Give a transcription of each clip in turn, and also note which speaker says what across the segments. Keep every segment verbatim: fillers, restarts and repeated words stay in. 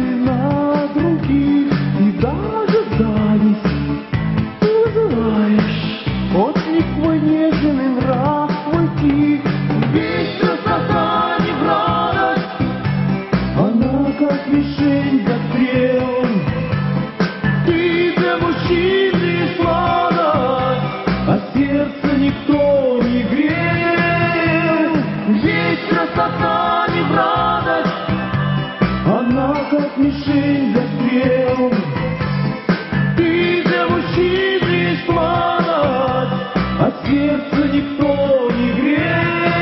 Speaker 1: на других и даже зависть. Ты знаешь, отклик твой нежен и нрав твой тих. Весь красота не в радость, она как мишень для стрел. Ты для мужчин лишь сладость, а сердце никто не грел. Весь красота не в радость, она как мишень для стрел. Ты для мужчин лишь сладость, а сердце никто не грел.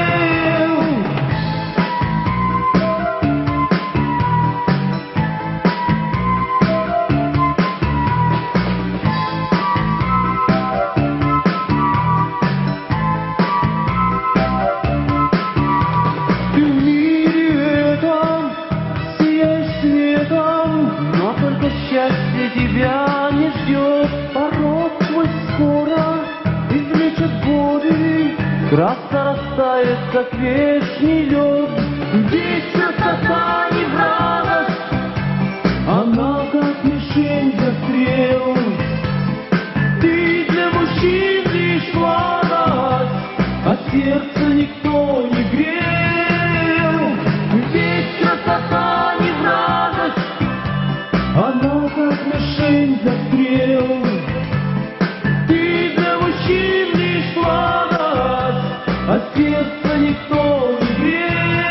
Speaker 1: Ты в мире этом сияешь светом, но только счастье тебя не ждет. Порог твой скоро излечат годы, краска растает, как вечный лед. Здесь красота не в радость, она как мишень для стрел. Ты для мужчин лишь сладость, а сердце никто не грел. Здесь красота не в радость, она как мишень для стрел. Ты для мужчин лишь сладость, а сердце никто не грел.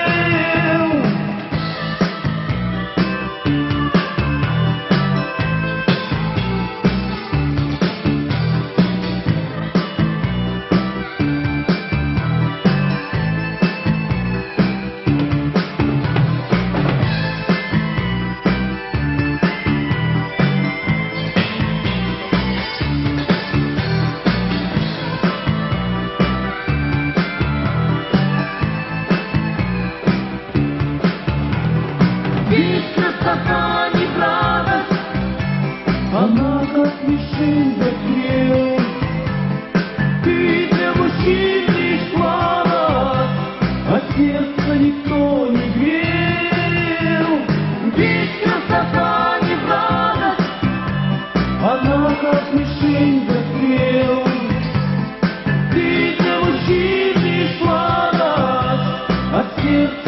Speaker 1: Здесь красота не в радость, она как мишень для стрел. Ты для мужчин лишь сладость, а сердце никто не грел. Здесь красота не в радость, она как мишень для стрел. Ты для мужчин лишь сладость, а сердце